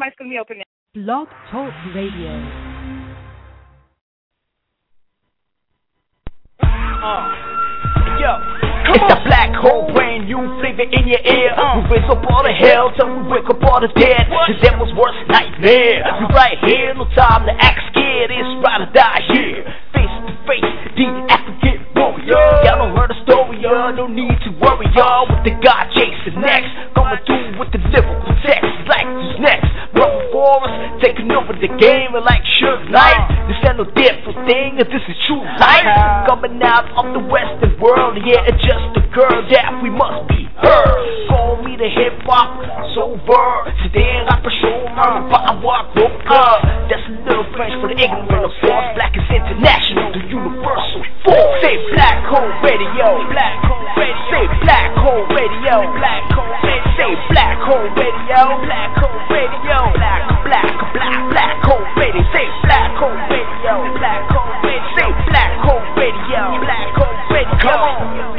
mic's going to be open now. Blog Talk Radio. Yo, it's the black hole brain, you flavor in your ear. We raise up all the hell till we wake up all the dead. The devil's worst nightmare. We right here, no time to act scared. It's ride or die here. Face to face, the African warrior. Y'all don't heard the story, y'all. No need to worry, y'all. With the God chasing next, coming through with the lyrical text. Like who's next? Run before us, taking over the game. And like Suge Knight, this ain't no different thing. This is true life. Coming out of the Western world, yeah, it's just a girl that we must be heard. Call me the hip hop sober. Today I pursue my power broker. That's a little French for the ignorant, of course. Black is international, the universal force. Say black hole radio, black hole radio. Say black hole radio, black hole radio. Say black hole radio, black hole radio. Black hole radio. Say black hole radio, black hole radio. Say black hole radio, black hole radio. Come on.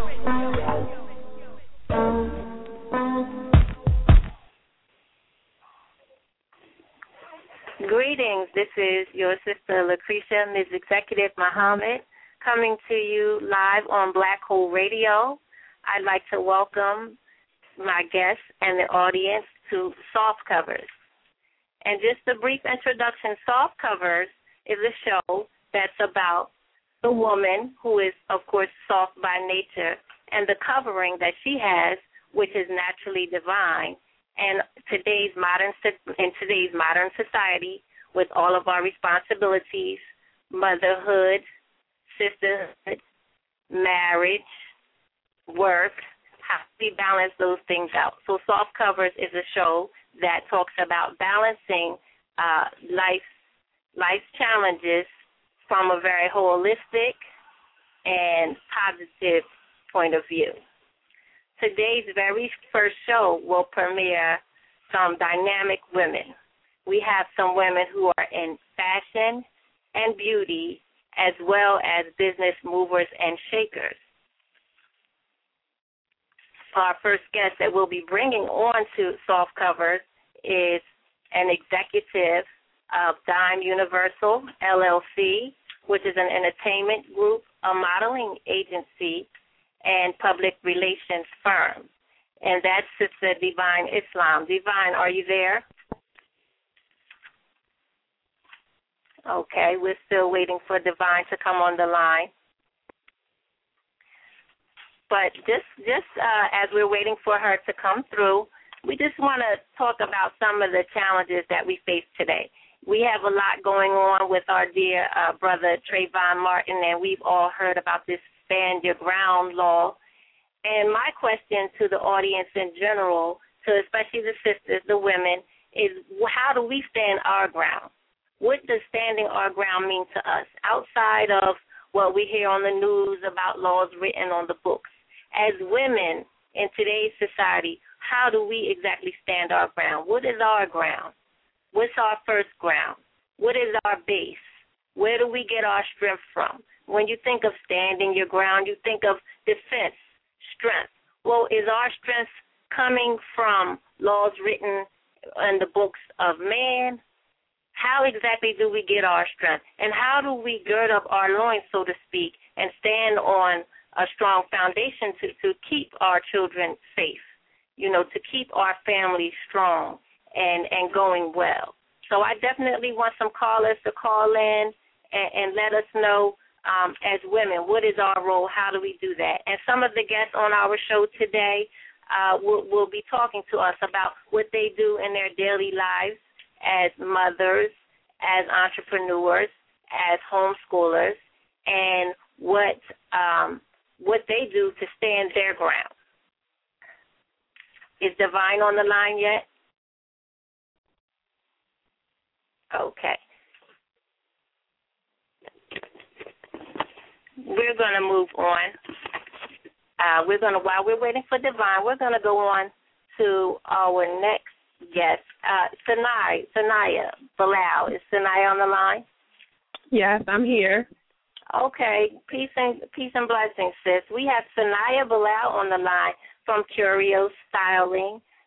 Greetings, this is your sister Lucretia, Ms. Executive Muhammad, coming to you live on Black Hole Radio. I'd like to welcome my guests and the audience to Soft Covers. And just a brief introduction, Soft Covers is a show that's about the woman who is, of course, soft by nature, and the covering that she has, which is naturally divine. And in today's modern society, with all of our responsibilities, motherhood, sisterhood, marriage, work, how we balance those things out. So Soft Covers is a show that talks about balancing life's challenges from a very holistic and positive point of view. Today's very first show will premiere some dynamic women. We have some women who are in fashion and beauty, as well as business movers and shakers. Our first guest that we'll be bringing on to Soft Covers is an executive of Dime Universal, LLC, which is an entertainment group, a modeling agency, and public relations firm. And that's Sister Divine Islam. Divine, are you there? Okay, we're still waiting for Divine to come on the line. But just as we're waiting for her to come through, we just want to talk about some of the challenges that we face today. We have a lot going on with our dear brother Trayvon Martin, and we've all heard about this Stand Your Ground law. And my question to the audience in general, to especially the sisters, the women, is how do we stand our ground? What does standing our ground mean to us outside of what we hear on the news about laws written on the books? As women in today's society, how do we exactly stand our ground? What is our ground? What's our first ground? What is our base? Where do we get our strength from? When you think of standing your ground, you think of defense, strength. Well, is our strength coming from laws written in the books of man? How exactly do we get our strength? And how do we gird up our loins, so to speak, and stand on a strong foundation to keep our children safe, to keep our families strong and going well? So I definitely want some callers to call in and let us know, as women, what is our role? How do we do that? And some of the guests on our show today will be talking to us about what they do in their daily lives as mothers, as entrepreneurs, as homeschoolers, and what they do to stand their ground. Is Divine on the line yet? Okay. We're going to move on. While we're waiting for Divine, we're going to go on to our next guest, Sanaya Bilal. Is Sanaya on the line? Yes, I'm here. Okay. Peace and blessings, sis. We have Sanaya Bilal on the line from Curio Styling.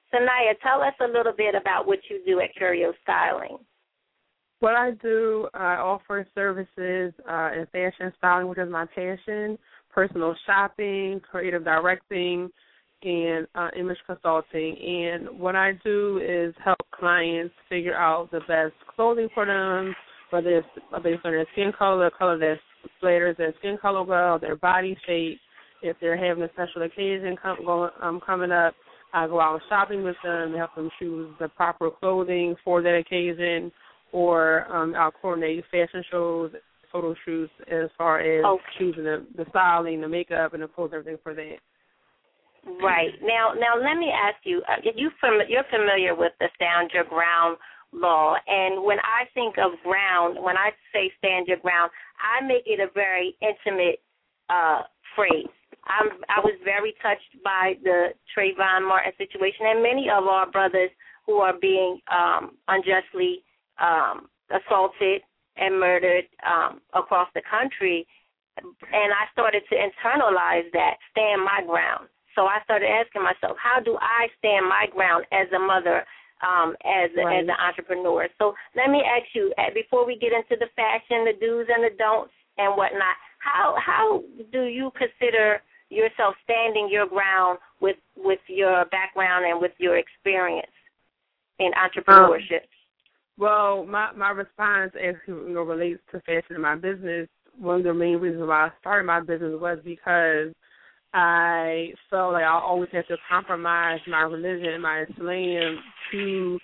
Sanaya, tell us a little bit about what you do at Curio Styling. What I do, I offer services in fashion styling, which is my passion, personal shopping, creative directing, and image consulting. And what I do is help clients figure out the best clothing for them, whether it's based on their skin color, color that flatters their skin color well, their body shape. If they're having a special occasion coming up, I go out shopping with them, help them choose the proper clothing for that occasion, or I'll coordinate fashion shows, photo shoots as far as choosing the styling, the makeup, and the clothes, everything for that. Right. Now let me ask you, you're familiar with the stand your ground law, and when I think of ground, when I say stand your ground, I make it a very intimate phrase. I was very touched by the Trayvon Martin situation, and many of our brothers who are being unjustly assaulted and murdered across the country, and I started to internalize that, stand my ground. So I started asking myself, how do I stand my ground as a mother, as an entrepreneur? So let me ask you, before we get into the fashion, the do's and the don'ts and whatnot, how do you consider yourself standing your ground with your background and with your experience in entrepreneurship? Well, my response as relates to fashion in my business, one of the main reasons why I started my business was because I felt like I always had to compromise my religion, my Islam, to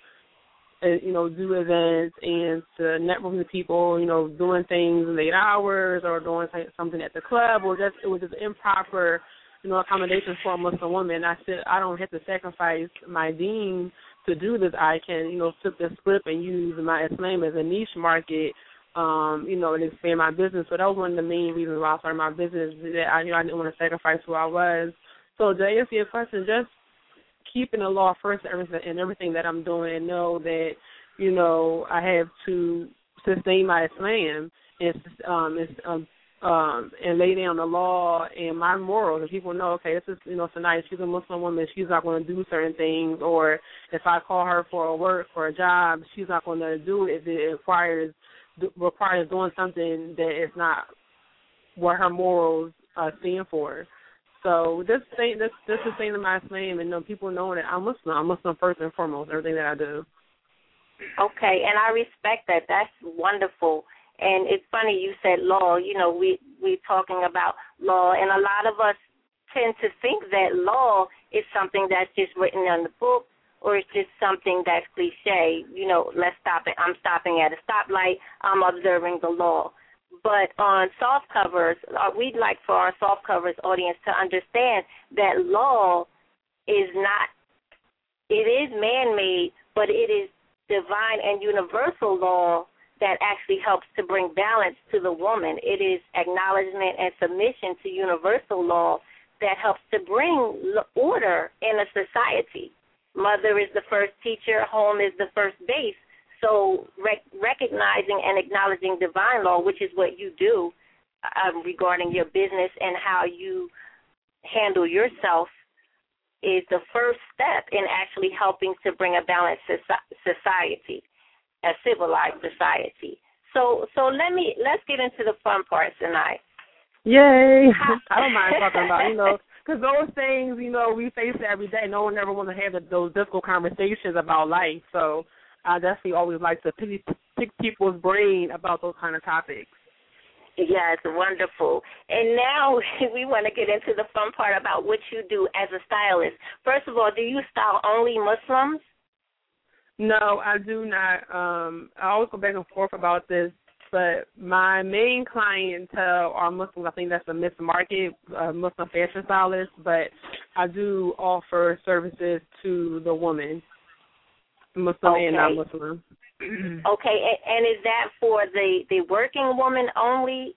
do events and to network with people, doing things late hours or doing something at the club, or it was just improper, accommodations for a Muslim woman. I said I don't have to sacrifice my deen to do this. I can, flip the script and use my Islam as a niche market, and expand my business. So that was one of the main reasons why I started my business, that I didn't want to sacrifice who I was. So to answer your question, just keeping the law first and everything that I'm doing, and know that, I have to sustain my Islam and lay down the law and my morals. And people know, okay, this is, Sanaya, she's a Muslim woman, she's not going to do certain things. Or if I call her for a job, she's not going to do it if it requires doing something that is not what her morals stand for. So this is saying to my Islam, and people know that I'm Muslim. I'm Muslim first and foremost, everything that I do. Okay, and I respect that. That's wonderful. And it's funny you said law. We're talking about law, and a lot of us tend to think that law is something that's just written on the book, or it's just something that's cliche. Let's stop it. I'm stopping at a stoplight. I'm observing the law. But on soft covers, we'd like for our soft covers audience to understand that law is not, it is man-made, but it is divine and universal law that actually helps to bring balance to the woman. It is acknowledgement and submission to universal law that helps to bring order in a society. Mother is the first teacher, home is the first base. So recognizing and acknowledging divine law, which is what you do regarding your business and how you handle yourself, is the first step in actually helping to bring a balanced society, a civilized society. So let's get into the fun parts tonight. Yay! I don't mind talking about, because those things, we face every day. No one ever wants to have those difficult conversations about life. So I definitely always like to pick people's brain about those kind of topics. Yes, wonderful. And now we want to get into the fun part about what you do as a stylist. First of all, do you style only Muslims? No, I do not. I always go back and forth about this, but my main clientele are Muslims. I think that's a mixed market, Muslim fashion stylists, but I do offer services to the woman, Muslim and non-Muslim. Okay, and is that for the working woman only?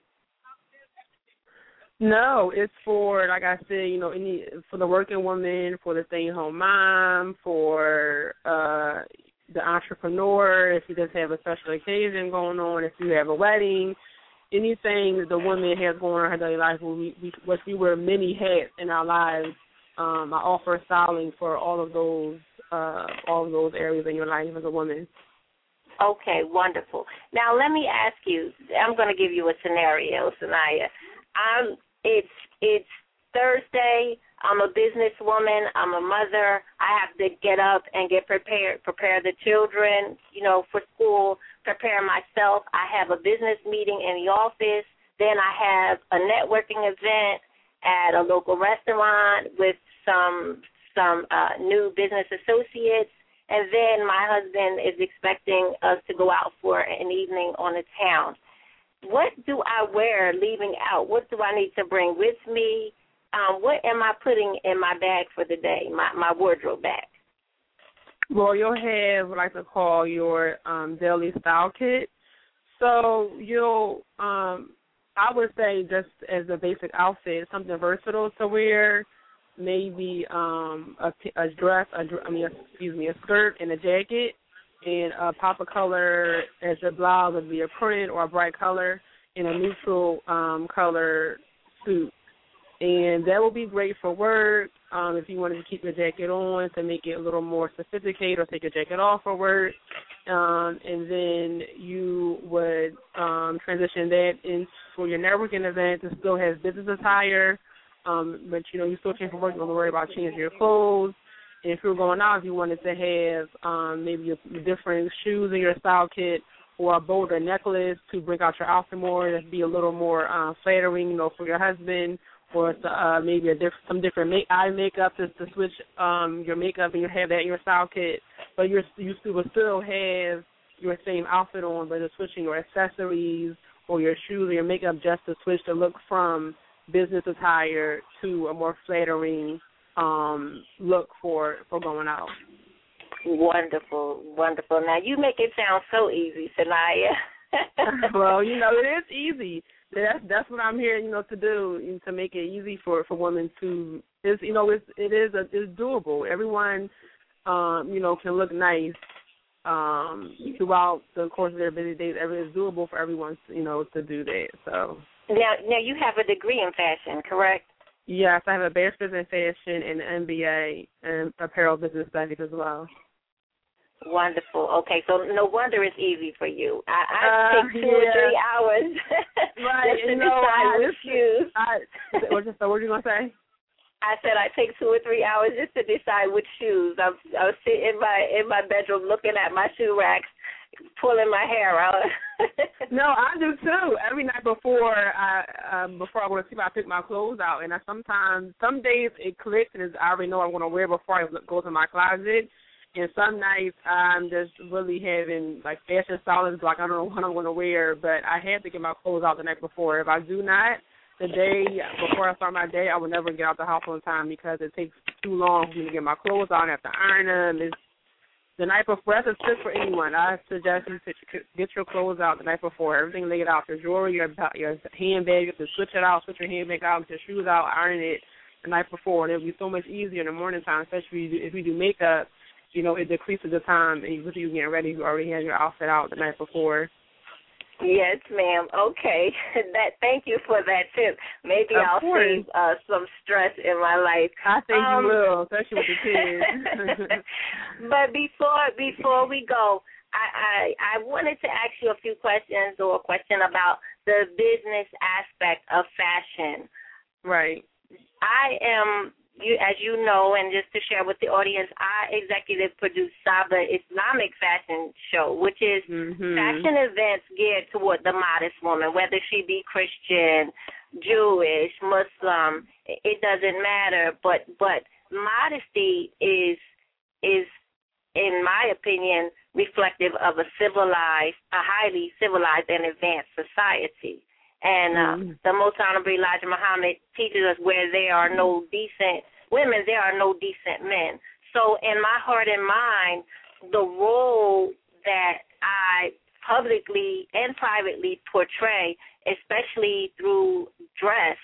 No, it's for, like I said, for the working woman, for the stay-at-home mom, for the entrepreneur, if you just have a special occasion going on, if you have a wedding, anything that the woman has going on in her daily life, we wear many hats in our lives. I offer styling for all of those all of those areas in your life as a woman. Okay, wonderful. Now let me ask you. I'm going to give you a scenario, Sanaya. It's Thursday. I'm a businesswoman. I'm a mother. I have to get up and get prepared, prepare the children, for school, prepare myself. I have a business meeting in the office. Then I have a networking event at a local restaurant with some new business associates. And then my husband is expecting us to go out for an evening on the town. What do I wear leaving out? What do I need to bring with me? What am I putting in my bag for the day, my wardrobe bag? Well, you'll have what I like to call your daily style kit. So you'll, I would say just as a basic outfit, something versatile to wear. Maybe a skirt and a jacket, and a pop of color as your blouse would be a print or a bright color, and a neutral color suit. And that will be great for work. If you wanted to keep your jacket on to make it a little more sophisticated, or take your jacket off for work. And then you would transition that in for your networking event to still have business attire. But, you still came from work, you don't worry about changing your clothes. And if you were going out, if you wanted to have maybe different shoes in your style kit, or a bolder necklace to bring out your outfit more, that'd be a little more flattering, for your husband, or maybe some different eye makeup to switch your makeup, and you have that in your style kit. But you will still have your same outfit on, but just switching your accessories or your shoes or your makeup just to switch the look from business attire to a more flattering look for going out. Wonderful, wonderful. Now, you make it sound so easy, Sanaya. Well, it is easy. That's what I'm here, to do, to make it easy for women to. It's doable. Everyone, can look nice throughout the course of their busy days. It's doable for everyone, to do that. So. Now you have a degree in fashion, correct? Yes, I have a bachelor's in fashion and an MBA in apparel business studies as well. Wonderful. Okay, so no wonder it's easy for you. I take 2 or 3 hours right, just to decide which shoes. What were you going to say? I said I take 2 or 3 hours just to decide which shoes. I'll sit in my bedroom looking at my shoe racks, pulling my hair out. No, I do too. Every night before I go to sleep, I pick my clothes out, and some days it clicks, and I already know what I'm going to wear before I go to my closet. And some nights I'm just really having like fashion stylists, like I don't know what I'm going to wear, but I have to get my clothes out the night before. If I do not, the day before I start my day, I will never get out the house on time because it takes too long for me to get my clothes out. I have to iron them. The night before, that's a tip for anyone. I suggest you to get your clothes out the night before. Everything laid out, your jewelry, your handbag, you have to switch it out, switch your handbag out, get your shoes out, iron it the night before. And it'll be so much easier in the morning time, especially if you do makeup. It decreases the time, and you getting ready, you already have your outfit out the night before. Yes, ma'am. Okay. Thank you for that tip. Maybe I'll save some stress in my life. I think you will, especially with the kids. But before we go, I wanted to ask you a few questions, or a question about the business aspect of fashion. Right. I am, as you know, and just to share with the audience, I executive produce Saba Islamic Fashion Show, which is fashion events geared toward the modest woman, whether she be Christian, Jewish, Muslim, it doesn't matter. But modesty is, in my opinion, reflective of a highly civilized and advanced society. And the Most Honorable Elijah Muhammad teaches us where there are no decent women, there are no decent men. So in my heart and mind, the role that I publicly and privately portray, especially through dress,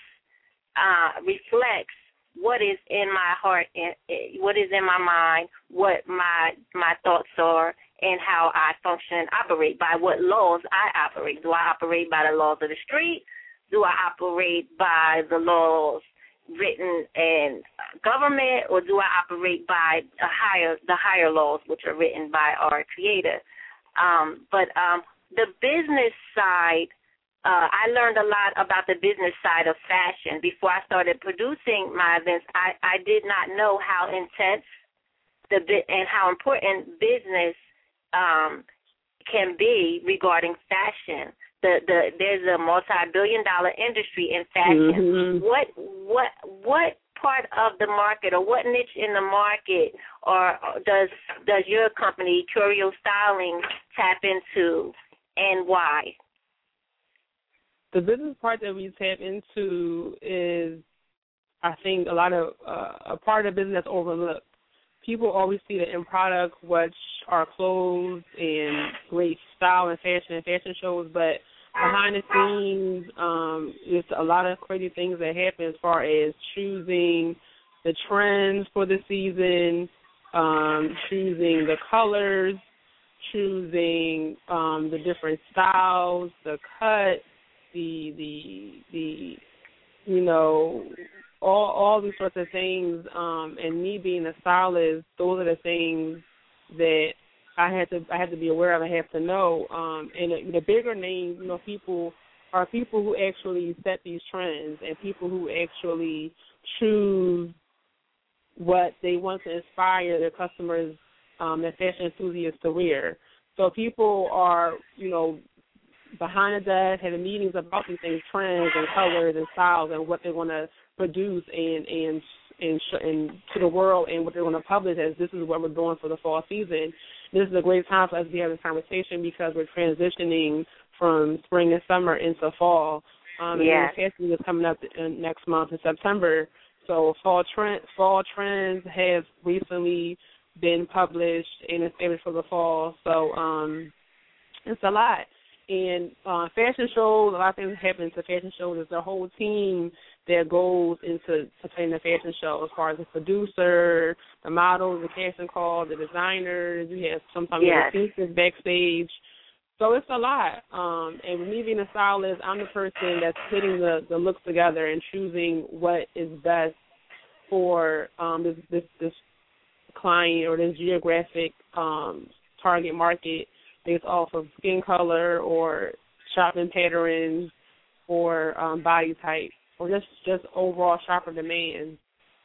reflects what is in my heart, what is in my mind, what my thoughts are, and how I function and operate, by what laws I operate. Do I operate by the laws of the street? Do I operate by the laws, written in government, or do I operate by the higher laws, which are written by our Creator? But the business side, I learned a lot about the business side of fashion. Before I started producing my events, I did not know how intense and how important business can be regarding fashion. There's a multi-billion-dollar industry in fashion. Mm-hmm. What part of the market, or what niche in the market, or does your company, Curio Styling, tap into, and why? The business part that we tap into is, I think, a part of the business that's overlooked. People always see the end product, which are clothes and great style and fashion shows, but behind the scenes, there's a lot of crazy things that happen as far as choosing the trends for the season, choosing the colors, choosing the different styles, the cut, the all these sorts of things. And me being a stylist, those are the things that I had to be aware of. I have to know. And the bigger names, people who actually set these trends, and people who actually choose what they want to inspire their customers, their fashion enthusiasts, to wear. So people are, behind the desk, having meetings about these things, trends and colors and styles, and what they want to produce and to the world, and what they're going to publish as this is what we're doing for the fall season. This is a great time for us to be having this conversation, because we're transitioning from spring and summer into fall. And the fashion is coming up next month in September. So fall trends have recently been published and established for the fall. So it's a lot. And fashion shows, a lot of things happen to fashion shows. There's a whole team that goes into planning the fashion show, as far as the producer, the models, the casting call, the designers. You have sometimes the backstage. So it's a lot. And with me being a stylist, I'm the person that's putting the looks together and choosing what is best for this client or this geographic target market, based off of skin color or shopping patterns or body type, or just overall shopper demand.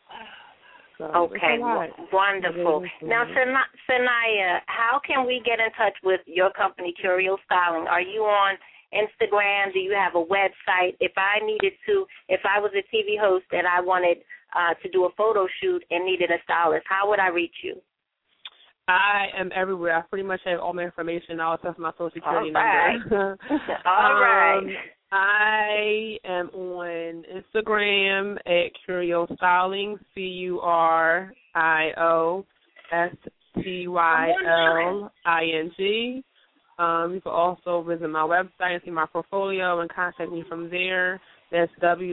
So okay, wonderful. Now, Sanaya, how can we get in touch with your company, Curio Styling? Are you on Instagram? Do you have a website? If I was a TV host and I wanted to do a photo shoot and needed a stylist, how would I reach you? I am everywhere. I pretty much have all my information, all except for my Social Security number. All right. I am on Instagram at Curio Styling, CurioStyling. You can also visit my website and see my portfolio and contact me from there. That's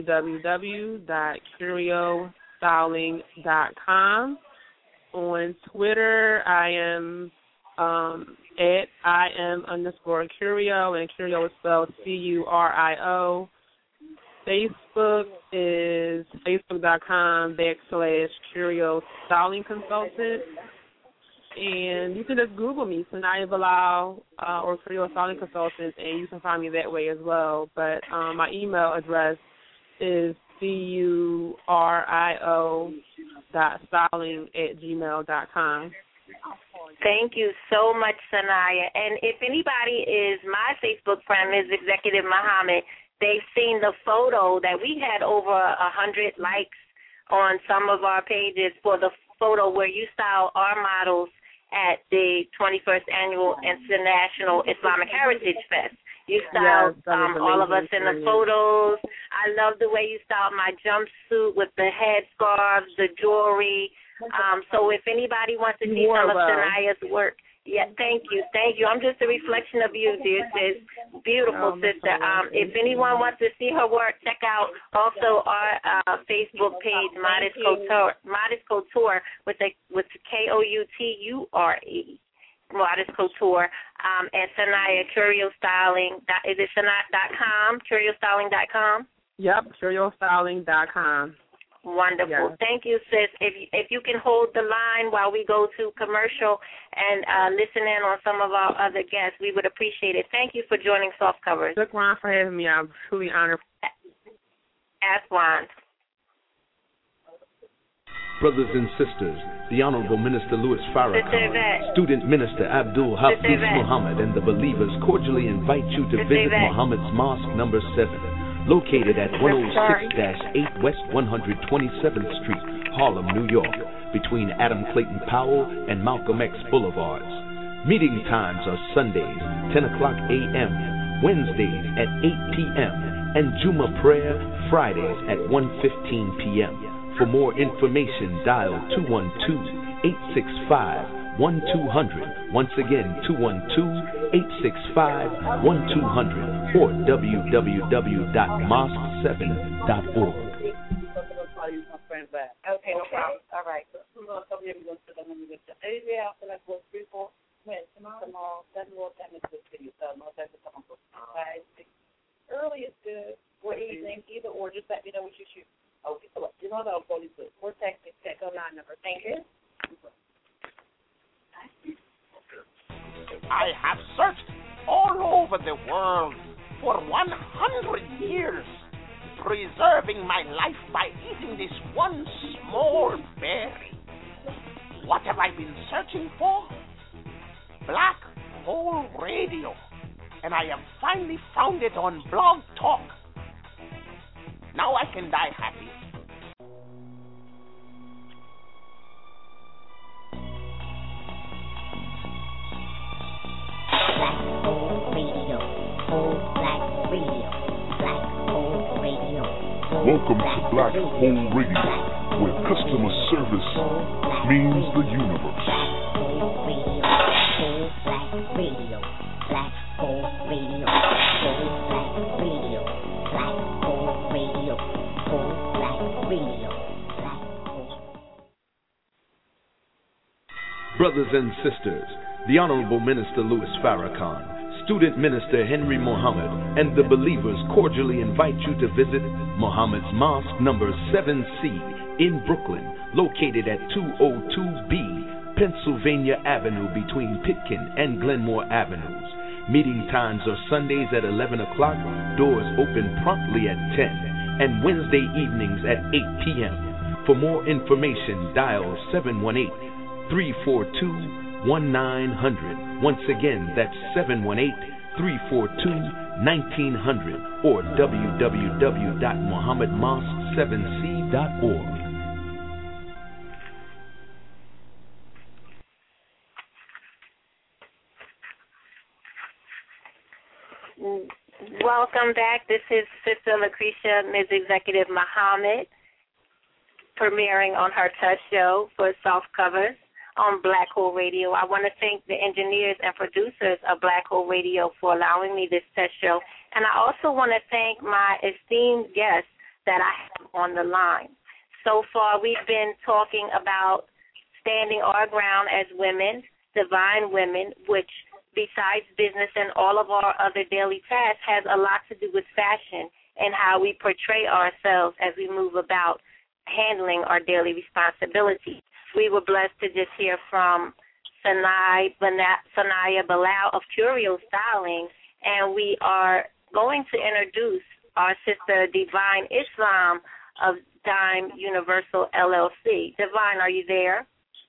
www.curiostyling.com. On Twitter, I am at @IM_Curio, and Curio is spelled CURIO. Facebook is facebook.com/Curio Styling Consultant. And you can just Google me, Sanaya Bilal, or Curio Styling Consultant, and you can find me that way as well. But my email address is curio.styling@gmail.com. Thank you so much, Sanaya. And if anybody is my Facebook friend, Ms. Executive Muhammad, they've seen the photo that we had over 100 likes on some of our pages for the photo where you style our models at the 21st Annual International Islamic Heritage Fest. You styled all of us in the photos. I love the way you styled my jumpsuit with the headscarves, the jewelry. So if anybody wants to see some of Sanaya's work, thank you. I'm just a reflection of you, dear sis. Beautiful sister. If anyone wants to see her work, check out also our Facebook page, Modest Couture, with Kouture, Modest Couture, and Sanaya Curio Styling. Is it Sanaya.com? CurioStyling.com? Yep, CurioStyling.com. Wonderful. Yes. Thank you, sis. If you can hold the line while we go to commercial and listen in on some of our other guests, we would appreciate it. Thank you for joining Soft Covers. Look, Ron, for having me. I'm truly honored. Aswan. Brothers and sisters, the Honorable Minister Louis Farrakhan, Student Minister Abdul Hafiz Muhammad, and the believers cordially invite you to visit Muhammad's Mosque number 7, located at 106-8 West 127th Street, Harlem, New York, between Adam Clayton Powell and Malcolm X Boulevards. Meeting times are Sundays, 10 o'clock a.m., Wednesdays at 8 p.m., and Juma prayer Fridays at 1:15 p.m. For more information, dial 212-865-1200. Once again, 212-865-1200 or www.mosque7.org. Okay, no problem. All right. Early is good, or evening, either or. Just let me know what you shoot. Okay, so what? You know the police. We're texting. Check on line number. Thank you. I have searched all over the world for 100 years, preserving my life by eating this one small berry. What have I been searching for? Black Hole Radio. And I have finally found it on Blog Talk. Now I can die happy. Black Hole Radio, Whole Black Radio, Black Hole Radio. Welcome to Black Hole Radio, where customer service means the universe. Black Hole Radio, Black Hole Radio, Whole Black Radio, Black Hole Radio, Whole Black Radio, Black Hole. Brothers and sisters, the Honorable Minister Louis Farrakhan, Student Minister Henry Muhammad, and the believers cordially invite you to visit Muhammad's Mosque number 7C in Brooklyn, located at 202B Pennsylvania Avenue between Pitkin and Glenmore Avenues. Meeting times are Sundays at 11 o'clock, doors open promptly at 10, and Wednesday evenings at 8 p.m. For more information, dial 718-342-1900. Once again, that's 718-342-1900 or www.muhammadmosque7c.org. Welcome back. This is Sister Lucretia, Ms. Executive Muhammad, premiering on her Touch Show for Soft Covers on Black Hole Radio. I want to thank the engineers and producers of Black Hole Radio for allowing me this Touch Show. And I also want to thank my esteemed guests that I have on the line. So far, we've been talking about standing our ground as women, divine women, which besides business and all of our other daily tasks, has a lot to do with fashion and how we portray ourselves as we move about handling our daily responsibilities. We were blessed to just hear from Sanaya Bilal of Curio Styling, and we are going to introduce our sister Divine Islam of Dime Universal LLC. Divine, are you there?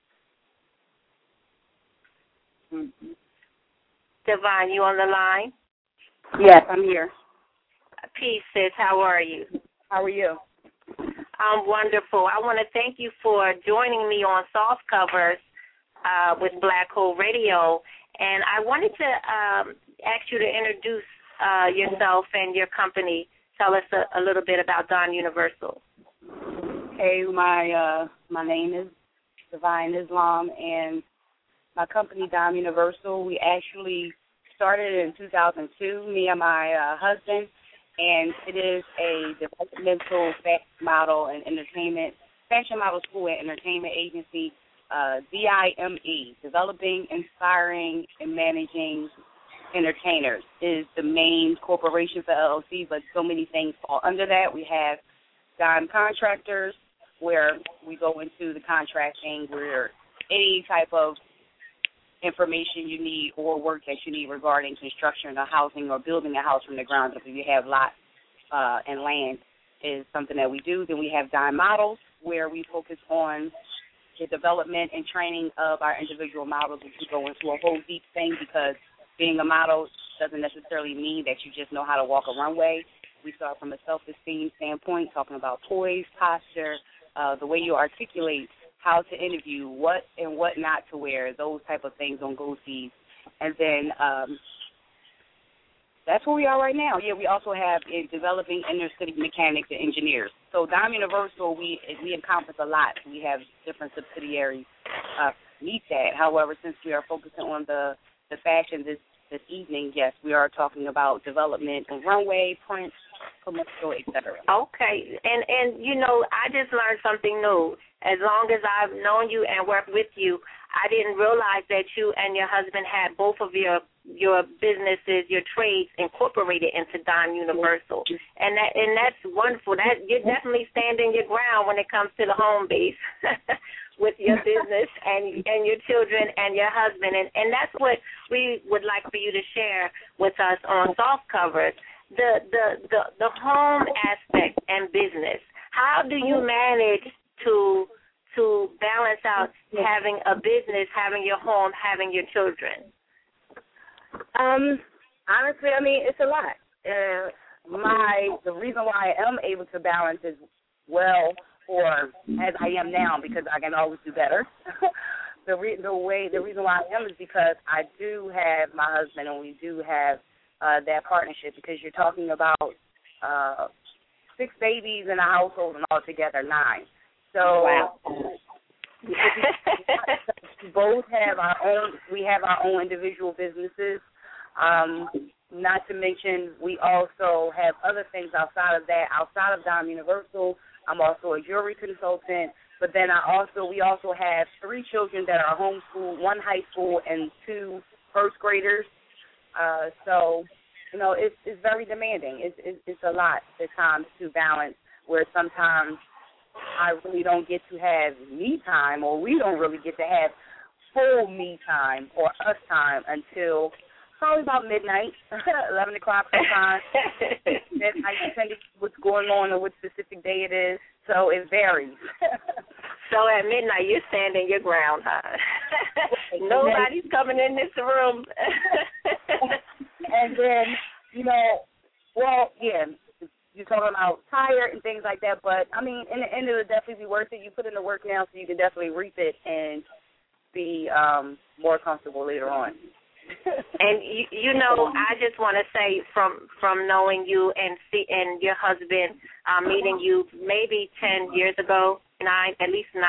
Mm-hmm. Divine, you on the line? Yes, I'm here. Peace, sis. How are you? How are you? I'm wonderful. I want to thank you for joining me on Soft Covers with Black Hole Radio. And I wanted to ask you to introduce yourself and your company. Tell us a little bit about Dime Universal. Hey, my name is Divine Islam, and my company, Dime Universal, we actually started in 2002, me and my husband, and it is a developmental fashion model and entertainment, fashion model school and entertainment agency, DIME, Developing, Inspiring, and Managing Entertainers, is the main corporation for LLC, but so many things fall under that. We have Dime Contractors, where we go into the contracting, where any type of information you need or work that you need regarding construction or housing or building a house from the ground up, if you have lots and land, is something that we do. Then we have Dime Models, where we focus on the development and training of our individual models, which we go into a whole deep thing, because being a model doesn't necessarily mean that you just know how to walk a runway. We start from a self-esteem standpoint, talking about poise, posture, the way you articulate, how to interview, what and what not to wear, those type of things on GoSeed. And then that's where we are right now. Yeah, we also have developing inner-city mechanics and engineers. So Dime Universal, we encompass a lot. We have different subsidiaries meet that. However, since we are focusing on the fashion this evening, yes, we are talking about development of runway, print, commercial, etc. Okay, and you know, I just learned something new. As long as I've known you and worked with you, I didn't realize that you and your husband had both of your businesses, your trades incorporated into Dime Universal, and that's wonderful. That you're definitely standing your ground when it comes to the home base with your business and your children and your husband, and that's what we would like for you to share with us on Soft Covers. The home aspect and business. How do you manage to balance out having a business, having your home, having your children? Honestly, I mean, it's a lot. The reason why I am able to balance as well or as I am now, because I can always do better. The reason why I am is because I do have my husband, and we do have that partnership, because you're talking about 6 babies in a household and altogether 9. So wow. We both have our own individual businesses. Not to mention, we also have other things outside of that. Outside of Dime Universal, I'm also a jewelry consultant. But then we also have 3 children that are homeschooled, 1 high school and 2 first graders. So, you know, it's very demanding. It's a lot at times to balance, where sometimes I really don't get to have me time, or we don't really get to have full me time or us time until probably about midnight, 11 o'clock sometimes. Midnight, depending what's going on or what specific day it is. So it varies. So at midnight, you're standing your ground, huh? Nobody's coming in this room. And then, you know, well, yeah, you're talking about tired and things like that, but, I mean, in the end, it'll definitely be worth it. You put in the work now so you can definitely reap it and be more comfortable later on. And, you know, I just want to say from knowing you and your husband, meeting you maybe 10 years ago, at least 9,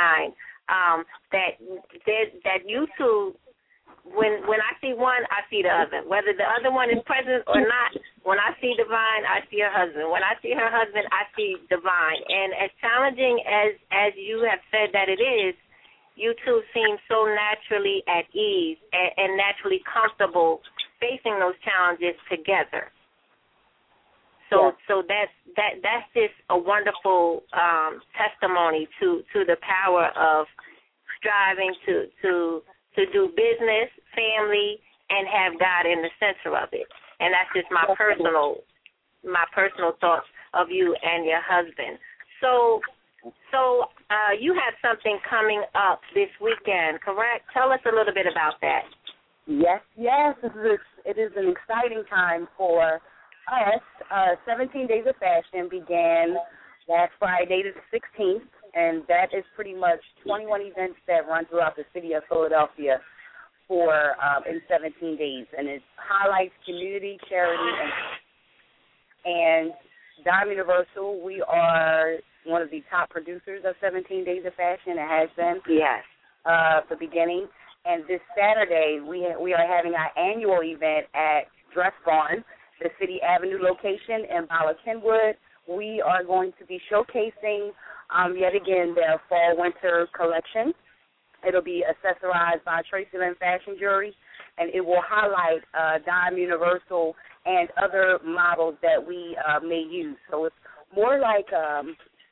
that you two, when I see one, I see the other. Whether the other one is present or not, when I see Divine, I see her husband. When I see her husband, I see Divine. And as challenging as you have said that it is, you two seem so naturally at ease and naturally comfortable facing those challenges together. So that's just a wonderful testimony to the power of striving to do business, family, and have God in the center of it. And that's just my personal thoughts of you and your husband. So you have something coming up this weekend, correct? Tell us a little bit about that. Yes. It is an exciting time for us. 17 Days of Fashion began last Friday, the 16th, and that is pretty much 21 events that run throughout the city of Philadelphia for in 17 days, and it highlights community, charity, and Dime Universal. We are one of the top producers of 17 Days of Fashion. It has been the beginning. And this Saturday, we are having our annual event at Dress Barn, the City Avenue location in Bala Kenwood. We are going to be showcasing, yet again, their fall-winter collection. It'll be accessorized by Tracy Lynn Fashion Jewelry, and it will highlight Dime Universal and other models that we may use. So it's more like,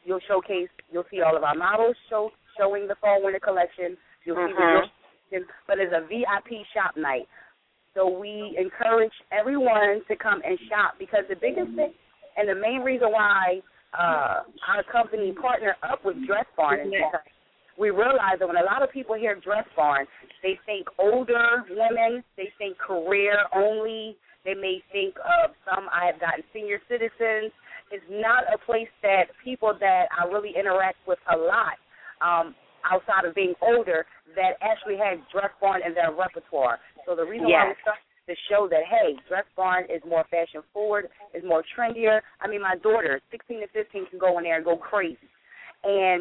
you'll see all of our models showing the fall winter collection. You'll see the collection, but it's a VIP shop night. So we encourage everyone to come and shop, because the biggest thing and the main reason why our company partnered up with Dress Barn is because we realize that when a lot of people hear Dress Barn, they think older women, they think career only, they may think of some I have gotten senior citizens. It's not a place that people that I really interact with a lot outside of being older that actually have Dress Barn in their repertoire. So the reason why we started to show that, hey, Dress Barn is more fashion forward, is more trendier. I mean, my daughter, 16 to 15, can go in there and go crazy. And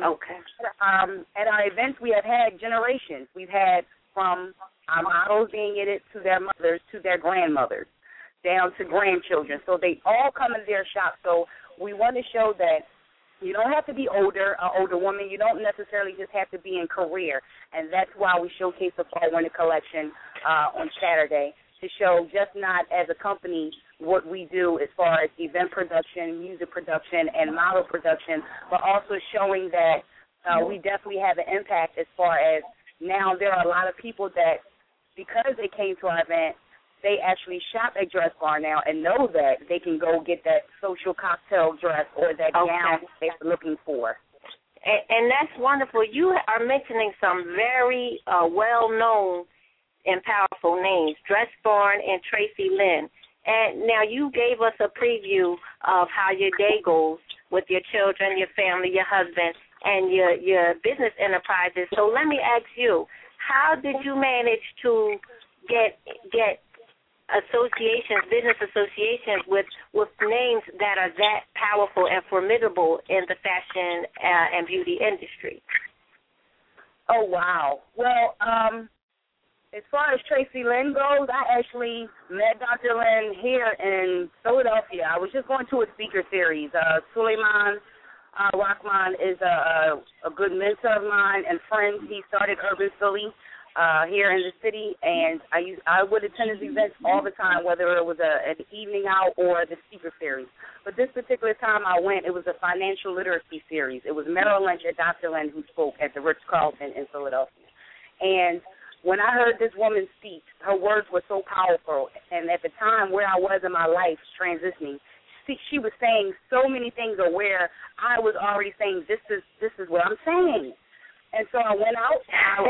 at our events, we have had generations. We've had from our models being in it to their mothers to their grandmothers, down to grandchildren. So they all come in their shop. So we want to show that you don't have to be an older woman. You don't necessarily just have to be in career. And that's why we showcase the Fall Winter Collection on Saturday, to show just not as a company what we do as far as event production, music production, and model production, but also showing that we definitely have an impact as far as now there are a lot of people that, because they came to our event, they actually shop at Dress Barn now and know that they can go get that social cocktail dress or that gown they're looking for. And that's wonderful. You are mentioning some very well-known and powerful names, Dress Barn and Tracy Lynn. And now you gave us a preview of how your day goes with your children, your family, your husband, and your business enterprises. So let me ask you, how did you manage to get associations, business associations with names that are that powerful and formidable in the fashion and beauty industry? Oh, wow. Well, as far as Tracy Lynn goes, I actually met Dr. Lynn here in Philadelphia. I was just going to a speaker series. Suleiman Rahman is a good mentor of mine and friend. He started Urban Philly here in the city, and I would attend his events all the time, whether it was an evening out or the speaker series. But this particular time I went, it was a financial literacy series. It was Merrill Lynch and Dr. Lynn who spoke at the Ritz-Carlton in Philadelphia. And when I heard this woman speak, her words were so powerful. And at the time where I was in my life transitioning, she was saying so many things of where I was already saying, this is what I'm saying. And so I went out.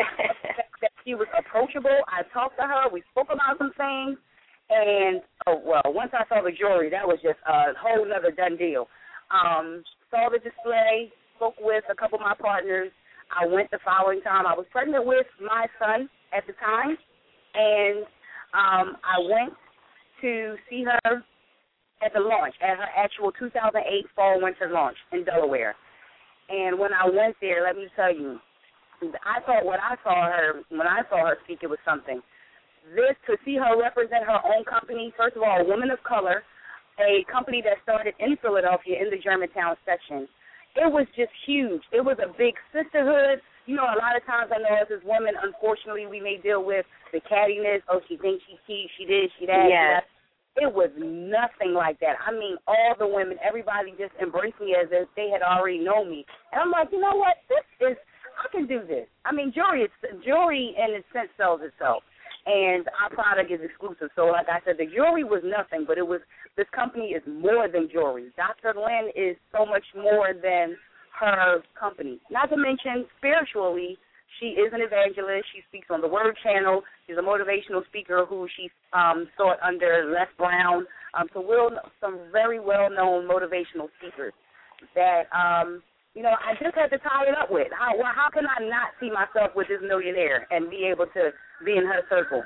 She was approachable. I talked to her. We spoke about some things. And, once I saw the jewelry, that was just a whole other done deal. Saw the display, spoke with a couple of my partners. I went the following time. I was pregnant with my son at the time, and I went to see her at the launch, at her actual 2008 fall-winter launch in Delaware. And when I went there, let me tell you, I thought when I saw her speak, it was something. To see her represent her own company, first of all, a woman of color, a company that started in Philadelphia in the Germantown section. It was just huge. It was a big sisterhood. You know, a lot of times I know as women, unfortunately, we may deal with the cattiness. Oh, she thinks she cheats, she did, she that. Yes. It was nothing like that. I mean, all the women, everybody just embraced me as if they had already known me. And I'm like, you know what? I can do this. I mean, jewelry in its sense sells itself. And our product is exclusive. So, like I said, the jewelry was nothing, but this company is more than jewelry. Dr. Lynn is so much more than her company. Not to mention, spiritually, she is an evangelist. She speaks on the Word Channel. She's a motivational speaker who she sought under Les Brown. Some very well-known motivational speakers that, I just had to tie it up with. How can I not see myself with this millionaire and be able to be in her circle?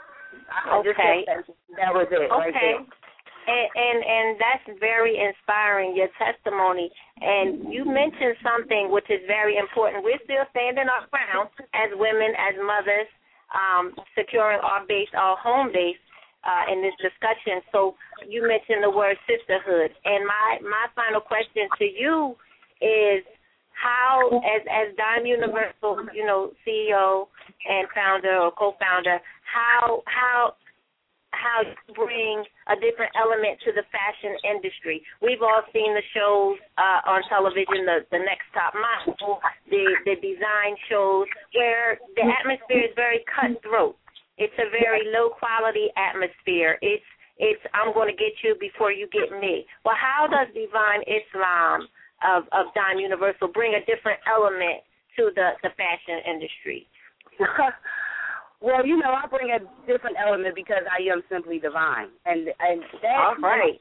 That was it right there. And that's very inspiring, your testimony. And you mentioned something which is very important. We're still standing our ground as women, as mothers, securing our home base in this discussion. So you mentioned the word sisterhood. And my final question to you is how, as Dime Universal, CEO and founder or co-founder, how how you bring a different element to the fashion industry. We've all seen the shows on television, the Next Top Model, the design shows, where the atmosphere is very cutthroat. It's a very low-quality atmosphere. It's I'm going to get you before you get me. Well, how does Divine Islam of Dime Universal bring a different element to the fashion industry? Well, I bring a different element because I am simply divine, and that right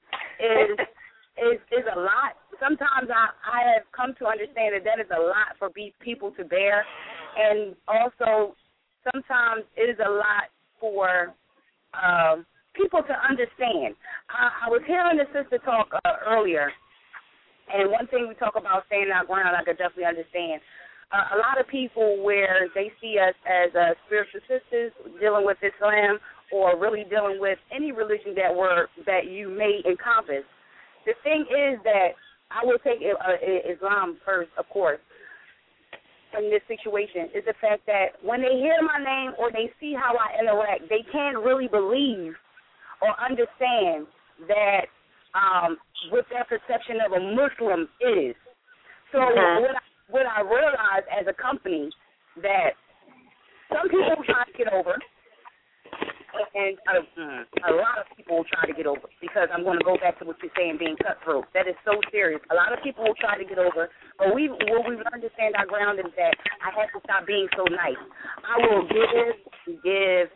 is a lot. Sometimes I have come to understand that is a lot for people to bear, and also sometimes it is a lot for people to understand. I was hearing the sister talk earlier, and one thing we talk about standing our ground, I could definitely understand. A lot of people where they see us as spiritual sisters dealing with Islam or really dealing with any religion that you may encompass. The thing is that I will take Islam first, of course, in this situation, is the fact that when they hear my name or they see how I interact, they can't really believe or understand that what their perception of a Muslim is. So what I realized as a company, that some people try to get over, and a lot of people will try to get over, because I'm going to go back to what you're saying, being cutthroat. That is so serious. A lot of people will try to get over, but what we've learned to stand our ground is that I have to stop being so nice. I will give,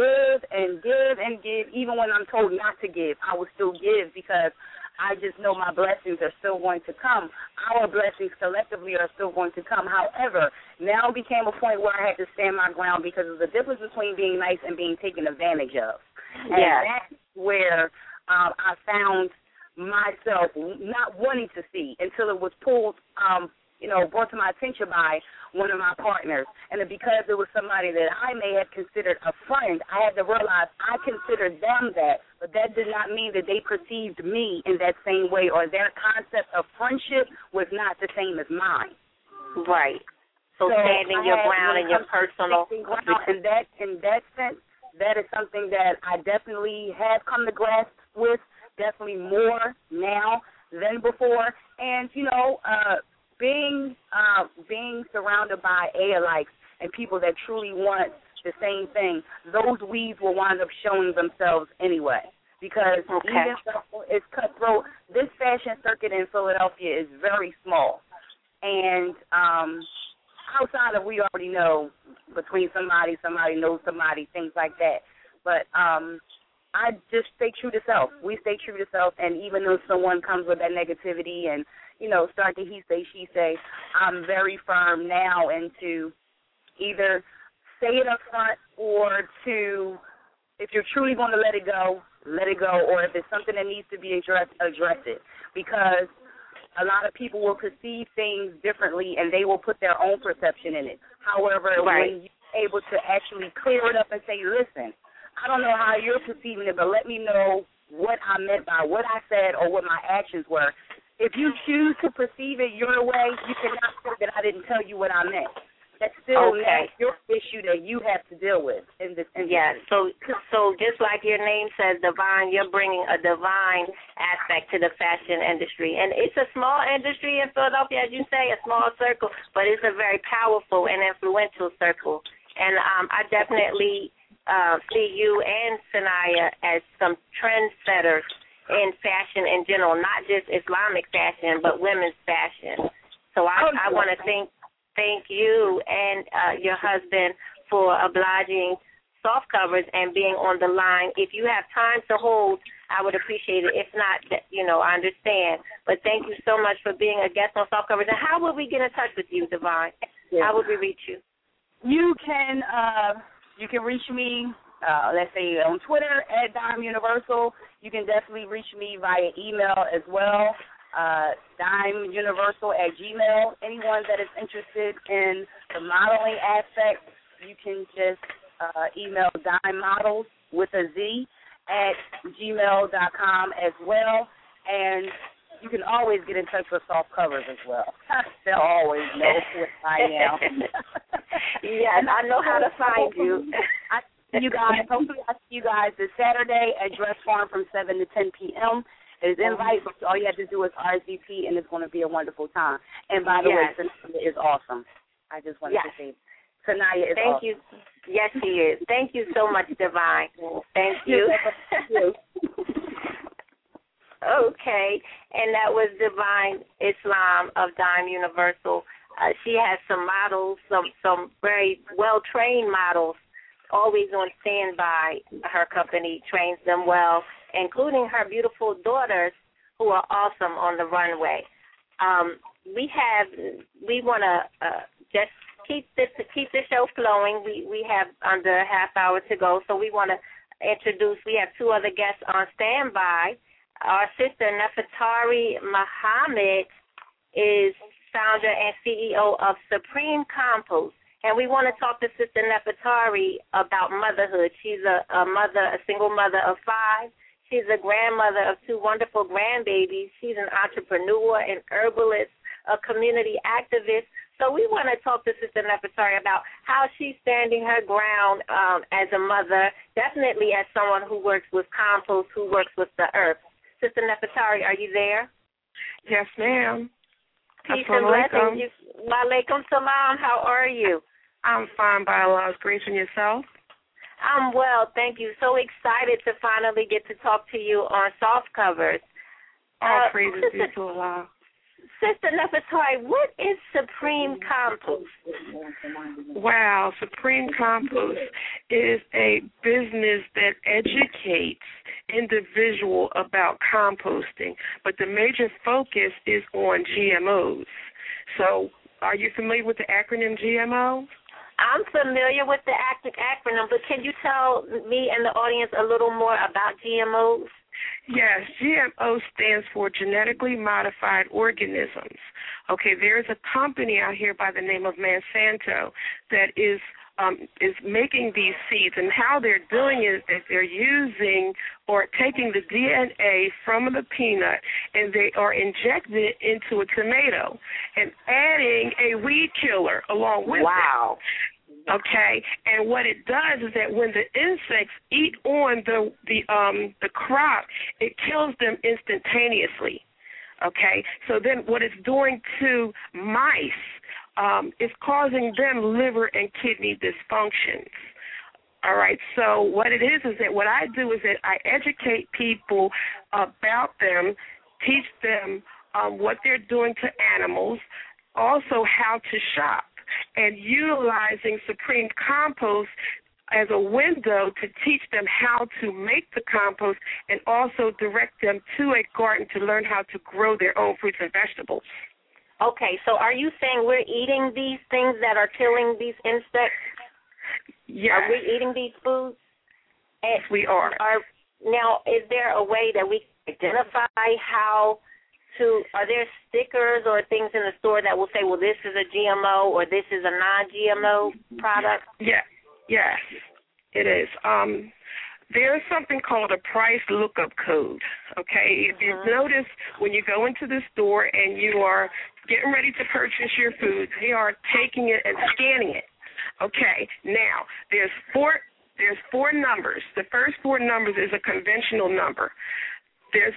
even when I'm told not to give, I will still give, because I just know my blessings are still going to come. Our blessings collectively are still going to come. However, now became a point where I had to stand my ground because of the difference between being nice and being taken advantage of. And that's where I found myself not wanting to see until it was pulled, brought to my attention by one of my partners. And because it was somebody that I may have considered a friend, I had to realize I considered them that, but that did not mean that they perceived me in that same way, or their concept of friendship was not the same as mine. Right. So standing your ground and your personal. In that sense, that is something that I definitely have come to grasp with, definitely more now than before. And, being surrounded by alikes and people that truly want the same thing, those weeds will wind up showing themselves anyway. Because even though it's cutthroat, this fashion circuit in Philadelphia is very small. And outside of, we already know, between somebody knows somebody, things like that. But I just stay true to self. We stay true to self, and even though someone comes with that negativity and, start to he say, she say, I'm very firm now into either say it up front, or to, if you're truly going to let it go, or if it's something that needs to be addressed, address it. Because a lot of people will perceive things differently, and they will put their own perception in it. However, when you're able to actually clear it up and say, listen, I don't know how you're perceiving it, but let me know what I meant by what I said or what my actions were. If you choose to perceive it your way, you cannot say that I didn't tell you what I meant. That's still your issue that you have to deal with in this industry. Yeah, so just like your name says, divine, you're bringing a divine aspect to the fashion industry. And it's a small industry in Philadelphia, as you say, a small circle, but it's a very powerful and influential circle. And I definitely see you and Sanaya as some trendsetters in fashion in general, not just Islamic fashion, but women's fashion. So I want to thank you and your husband for obliging Soft Covers and being on the line. If you have time to hold, I would appreciate it. If not, I understand. But thank you so much for being a guest on Soft Covers. And how would we get in touch with you, Divine? How would we reach you? You can reach me, let's say, on Twitter at Dime Universal. You can definitely reach me via email as well, dimeuniversal@gmail. Anyone that is interested in the modeling aspect, you can just email dimemodels with a Z at gmail.com as well. And you can always get in touch with Soft Covers as well. They'll always know who I am. Yes, I know how to find you. You guys, hopefully I'll see you guys this Saturday at Dress Farm from 7 to 10 p.m. It's invite, but all you have to do is RSVP, and it's going to be a wonderful time. And by the way, Sanaya is awesome. I just wanted to say, Sanaya is awesome. Thank you. Yes, she is. Thank you so much, Divine. Thank you. Okay, and that was Divine Islam of Dime Universal. She has some models, some very well-trained models, always on standby. Her company trains them well, including her beautiful daughters, who are awesome on the runway. We want to just keep the show flowing. We have under a half hour to go, so we want to introduce. We have two other guests on standby. Our sister Nefertari Muhammad is founder and CEO of Supreme Compost, and we want to talk to Sister Nefertari about motherhood. She's a single mother of 5. She's a grandmother of 2 wonderful grandbabies. She's an entrepreneur, an herbalist, a community activist. So we want to talk to Sister Nefertari about how she's standing her ground as a mother, definitely as someone who works with compost, who works with the earth. Sister Nefertari, are you there? Yes, ma'am. Peace and blessings. Wa alaikum salam. How are you? I'm fine by Allah's grace, and yourself? I'm well, thank you. So excited to finally get to talk to you on Soft Covers. All praises be to Allah. Sister Nefertari, what is Supreme Compost? Wow, Supreme Compost is a business that educates individual about composting, but the major focus is on GMOs. So are you familiar with the acronym GMO? I'm familiar with the acronym, but can you tell me and the audience a little more about GMOs? Yes, GMO stands for genetically modified organisms. Okay, there's a company out here by the name of Monsanto that is making these seeds, and how they're doing it is that they're using or taking the DNA from the peanut and they are injecting it into a tomato and adding a weed killer along with it. Okay, and what it does is that when the insects eat on the crop, it kills them instantaneously. Okay, so then what it's doing to mice is causing them liver and kidney dysfunctions. All right, so what it is that what I do is that I educate people about them, teach them what they're doing to animals, also how to shop, and utilizing Supreme Compost as a window to teach them how to make the compost and also direct them to a garden to learn how to grow their own fruits and vegetables. Okay, so are you saying we're eating these things that are killing these insects? Yes. Are we eating these foods? Yes, we are. Now, is there a way that we can identify how to, are there stickers or things in the store that will say, well, this is a GMO or this is a non-GMO product? Yeah. Yes, it is. There's something called a price lookup code, okay? If you notice when you go into the store and you are getting ready to purchase your food, they are taking it and scanning it. Okay, now there's four numbers. The first 4 numbers is a conventional number. There's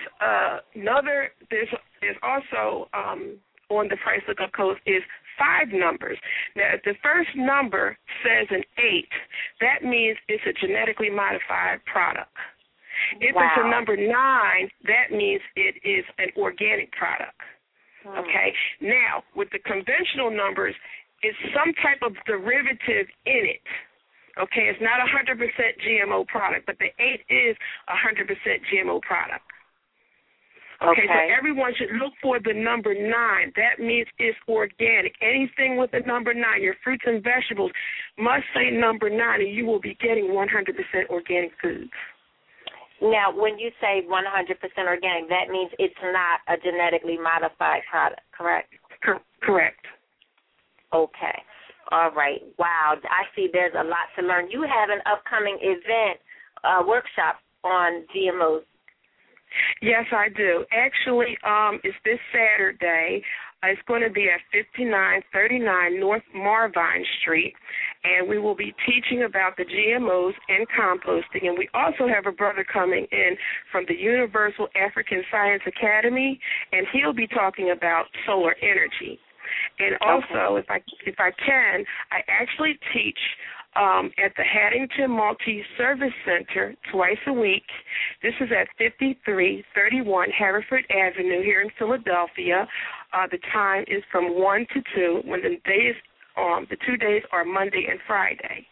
also on the price lookup code is 5 numbers. Now, if the first number says an 8, that means it's a genetically modified product. If it's a number 9, that means it is an organic product. Okay? Now, with the conventional numbers, it's some type of derivative in it. Okay? It's not 100% GMO product, but the 8 is 100% GMO product. Okay, so everyone should look for the number 9. That means it's organic. Anything with the number 9, your fruits and vegetables, must say number 9, and you will be getting 100% organic foods. Now, when you say 100% organic, that means it's not a genetically modified product, correct? Correct. Okay. All right. Wow. I see there's a lot to learn. You have an upcoming event, workshop on GMOs. Yes, I do. Actually, it's this Saturday. It's going to be at 5939 North Marvine Street, and we will be teaching about the GMOs and composting. And we also have a brother coming in from the Universal African Science Academy, and he'll be talking about solar energy. And also, if I can, I actually teach at the Haddington Multi-Service Center twice a week. This is at 5331 Haverford Avenue here in Philadelphia. The time is from 1 to 2, when the 2 days are Monday and Friday.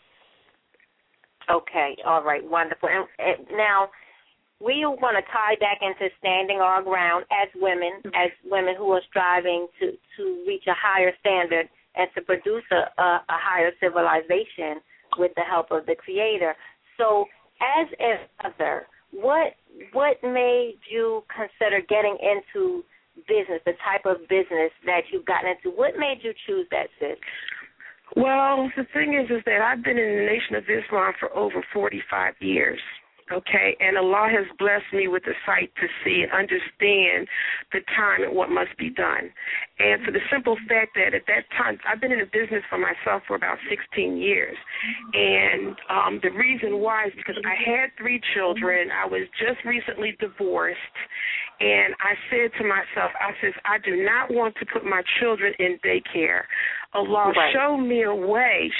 Okay, all right, wonderful. And now, we want to tie back into standing our ground as women who are striving to reach a higher standard and to produce a higher civilization with the help of the Creator. So, as a mother, what made you consider getting into business, the type of business that you've gotten into? What made you choose that, sis? Well, the thing is that I've been in the Nation of Islam for over 45 years. Okay, and Allah has blessed me with the sight to see and understand the time and what must be done. And for the simple fact that at that time, I've been in the business for myself for about 16 years. And the reason why is because I had 3 children. I was just recently divorced. And I said to myself, I do not want to put my children in daycare. Allah, show me a way.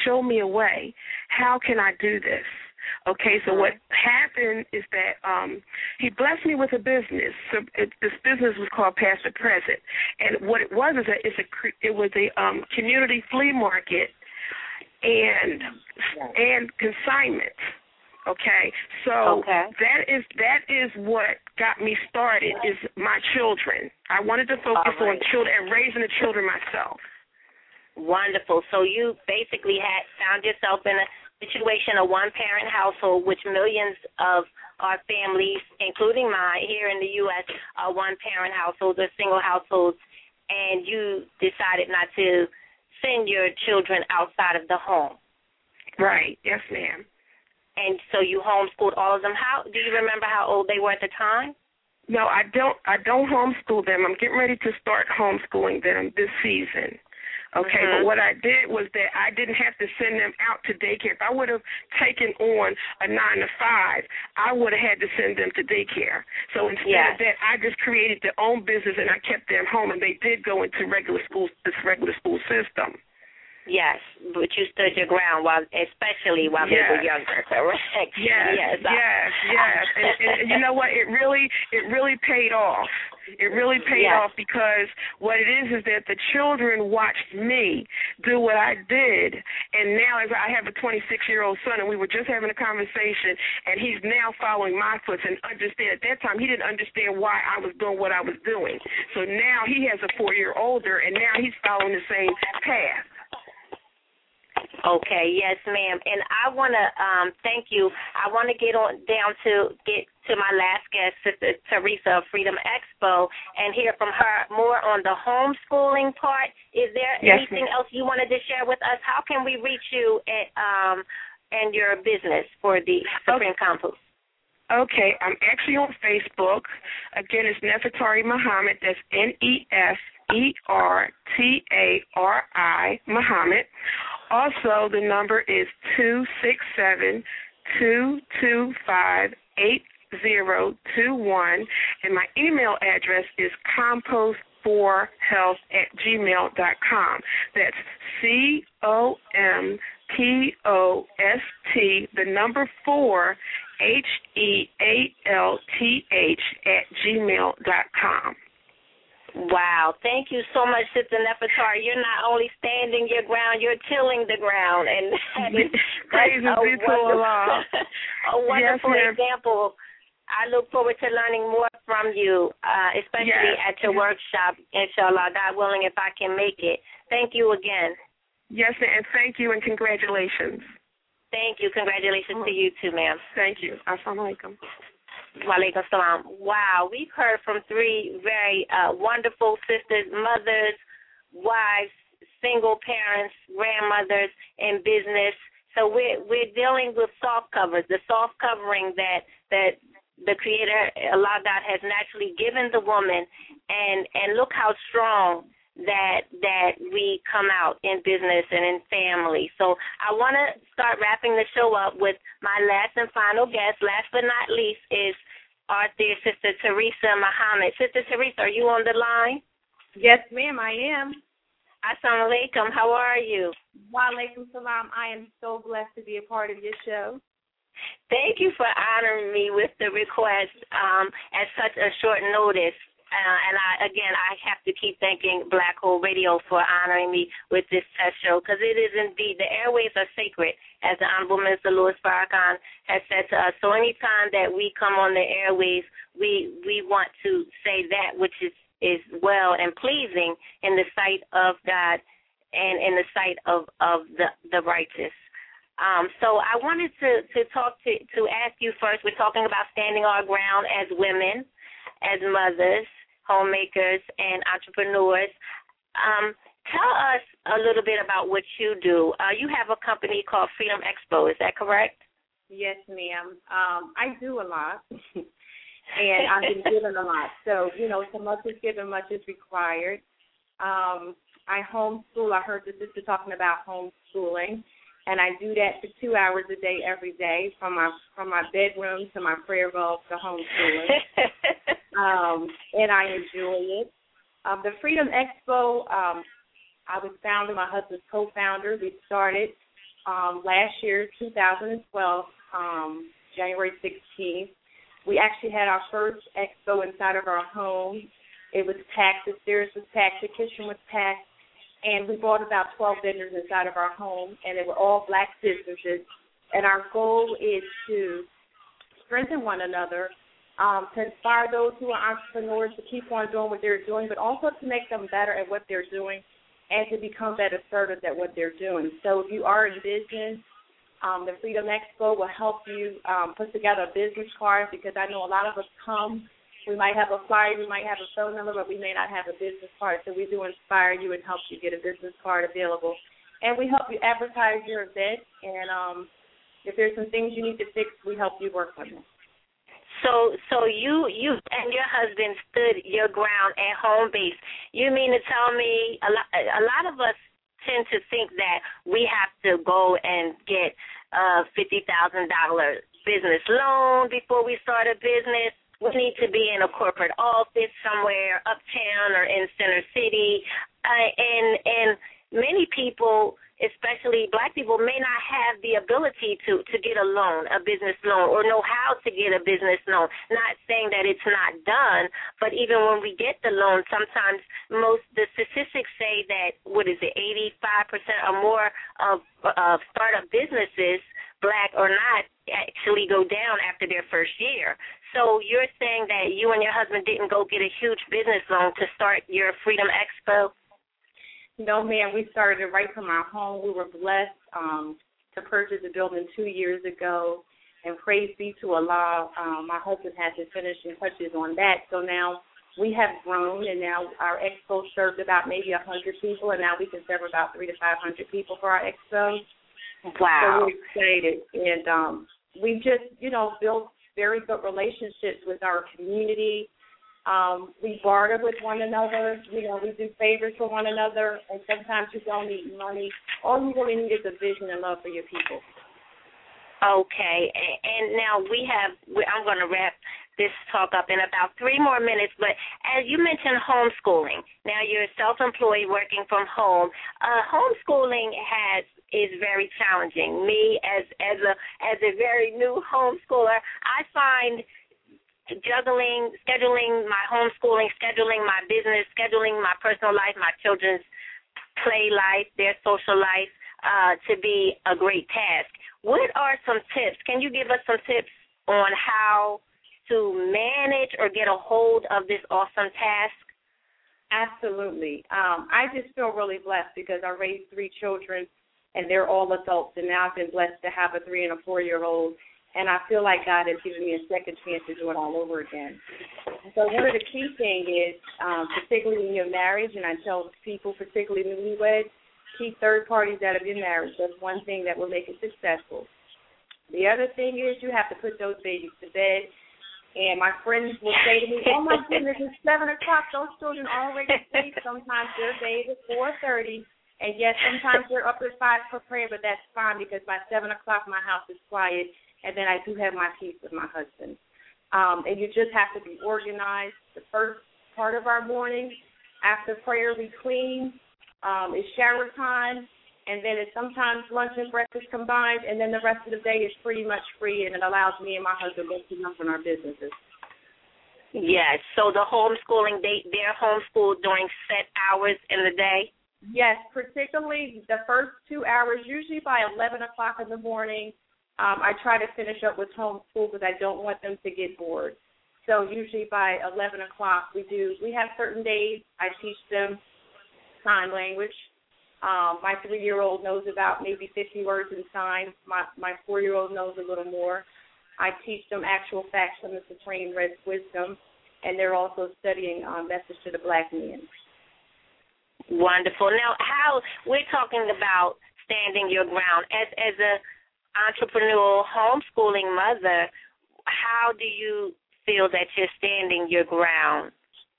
How can I do this? Okay, so what happened is that he blessed me with a business. So this business was called Past the Present, and what it was is that it was a community flea market and consignment. Okay, so that is what got me started. Is my children. I wanted to focus on children and raising the children myself. Wonderful. So you basically found yourself in a situation, a one-parent household, which millions of our families, including mine here in the U.S., are one-parent households or single households, and you decided not to send your children outside of the home. Right. Yes, ma'am. And so you homeschooled all of them. Do you remember how old they were at the time? No, I don't homeschool them. I'm getting ready to start homeschooling them this season. Okay, but what I did was that I didn't have to send them out to daycare. If I would have taken on a 9 to 5, I would have had to send them to daycare. So instead of that, I just created their own business and I kept them home, and they did go into this regular school system. Yes, but you stood your ground, especially while they were younger, correct? Yes. And you know what? It really paid off. It really paid off because what it is that the children watched me do what I did, and now as I have a 26-year-old son, and we were just having a conversation, and he's now following my footsteps and understand. At that time, he didn't understand why I was doing what I was doing. So now he has a 4-year older, and now he's following the same path. Okay, yes, ma'am. And I want to thank you. I want to get to my last guest, Sister Teresa of Freedom Expo, and hear from her more on the homeschooling part. Is there anything else you wanted to share with us? How can we reach you and your business for the Supreme Compost? Okay, I'm actually on Facebook. Again, it's Nefertari Muhammad. That's Nefertari Muhammad. Also, the number is 267-225-8021, and my email address is compost4health@gmail.com. That's COMPOST, the number 4, HEALTH@gmail.com. Wow. Thank you so much, Sister Nefertari. You're not only standing your ground, you're tilling the ground. And that's a wonderful example. I look forward to learning more from you, especially at your workshop, inshallah, God willing, if I can make it. Thank you again. Yes, and thank you, and congratulations. Thank you. Congratulations to you too, ma'am. Thank you. Assalamu alaikum. Walaikum salam. Wow, we've heard from 3 very wonderful sisters, mothers, wives, single parents, grandmothers in business. So we're dealing with soft covers, the soft covering that the Creator, Allah God, has naturally given the woman, and look how strong that we come out in business and in family. So I want to start wrapping the show up with my last and final guest. Last but not least is our dear Sister Teresa Muhammad. Sister Teresa, are you on the line? Yes, ma'am, I am. Assalamu alaikum. How are you? Wa alaikum salam. I am so blessed to be a part of your show. Thank you for honoring me with the request at such a short notice. And I have to keep thanking Black Hole Radio for honoring me with this test show, because it is indeed, the airways are sacred, as the Honorable Minister Louis Farrakhan has said to us. So anytime that we come on the airways, we want to say that which is well and pleasing in the sight of God and in the sight of the righteous. So I wanted to talk to ask you first. We're talking about standing our ground as women, as mothers, homemakers, and entrepreneurs. Tell us a little bit about what you do. You have a company called Freedom Expo. Is that correct? Yes, ma'am. I do a lot, and I've been given a lot. So, so much is given, much is required. I homeschool. I heard the sister talking about homeschooling. And I do that for 2 hours a day, every day, from my bedroom to my prayer vault to homeschooling. And I enjoy it. The Freedom Expo, I was founder, my husband's co-founder. We started last year, 2012, January 16th. We actually had our first expo inside of our home. It was packed. The stairs was packed. The kitchen was packed. And we brought about 12 vendors inside of our home, and they were all Black businesses. And our goal is to strengthen one another, to inspire those who are entrepreneurs to keep on doing what they're doing, but also to make them better at what they're doing and to become better servants at what they're doing. So if you are in business, the Freedom Expo will help you put together a business card, because I know a lot of us come. We might have a flyer, we might have a phone number, but we may not have a business card. So we do inspire you and help you get a business card available. And we help you advertise your event. And if there's some things you need to fix, we help you work on them. So you and your husband stood your ground at home base. You mean to tell me a lot of us tend to think that we have to go and get a $50,000 business loan before we start a business. We need to be in a corporate office somewhere uptown or in Center City. And many people, especially Black people, may not have the ability to get a loan, a business loan, or know how to get a business loan. Not saying that it's not done, but even when we get the loan, sometimes the statistics say that, 85% or more of startup businesses, Black or not, actually go down after their first year. So you're saying that you and your husband didn't go get a huge business loan to start your Freedom Expo? No, ma'am. We started it right from our home. We were blessed to purchase a building 2 years ago, and praise be to Allah, my husband has his finishing touches on that. So now we have grown, and now our expo served about maybe 100 people, and now we can serve about 300 to 500 people for our expo. Wow. So we're excited. And we've just, built very good relationships with our community. We barter with one another. We do favors for one another, and sometimes you don't need money. All you really need is a vision and love for your people. Okay, and now I'm going to wrap this talk up in about 3 more minutes, but as you mentioned homeschooling, now you're self-employed working from home. Homeschooling is very challenging. Me, as a very new homeschooler, I find scheduling my homeschooling, scheduling my business, scheduling my personal life, my children's play life, their social life, to be a great task. What are some tips? Can you give us some tips on how to manage or get a hold of this awesome task? Absolutely. I just feel really blessed because I raised 3 children, and they're all adults, and now I've been blessed to have a 3- and a 4-year-old, and I feel like God has given me a second chance to do it all over again. So one of the key things is, particularly in your marriage, and I tell people, particularly newlyweds, keep third parties out of your marriage. That's one thing that will make it successful. The other thing is you have to put those babies to bed, And my friends will say to me, oh, my goodness, it's 7 o'clock. Those children already sleep. Sometimes their day is at 4:30. And, yes, sometimes they're up at 5 for prayer, but that's fine because by 7 o'clock my house is quiet, and then I do have my peace with my husband. And you just have to be organized. The first part of our morning, after prayer, we clean. It's shower time. And then it's sometimes lunch and breakfast combined, and then the rest of the day is pretty much free, and it allows me and my husband both to run our businesses. Yes. So the homeschooling, they're homeschooled during set hours in the day? Yes, particularly the first 2 hours, usually by 11 o'clock in the morning. I try to finish up with homeschool because I don't want them to get bored. So usually by 11 o'clock we have certain days I teach them sign language. My 3-year-old knows about maybe 50 words in sign. My 4-year-old knows a little more. I teach them actual facts from the Supreme Wisdom, and they're also studying Message to the Black Man. Wonderful. Now, how we're talking about standing your ground as a entrepreneurial homeschooling mother, how do you feel that you're standing your ground?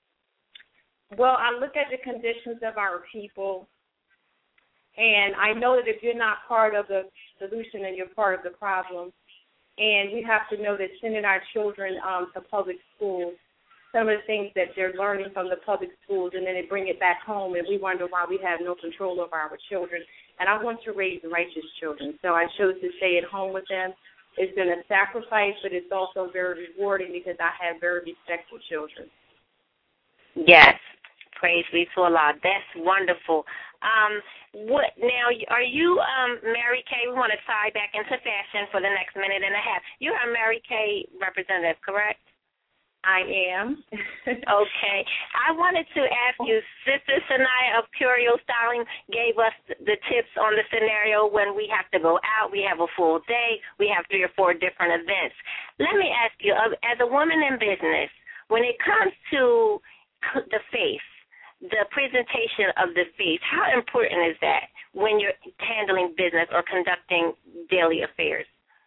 Well, I look at the conditions of our people. And I know that if you're not part of the solution, then you're part of the problem. And we have to know that sending our children to public schools, some of the things that they're learning from the public schools, and then they bring it back home, and we wonder why we have no control over our children. And I want to raise righteous children, so I chose to stay at home with them. It's been a sacrifice, but it's also very rewarding because I have very respectful children. Yes. Praise be to Allah. That's wonderful. What now? Are you Mary Kay? We want to tie back into fashion for the next minute and a half. You're a Mary Kay representative, correct? I am. Okay. I wanted to ask you, Sister Sanaya of Curio Styling gave us the tips on the scenario when we have to go out, we have a full day, we have 3 or 4 different events. Let me ask you, as a woman in business, when it comes to the face, the presentation of the face, how important is that when you're handling business or conducting daily affairs?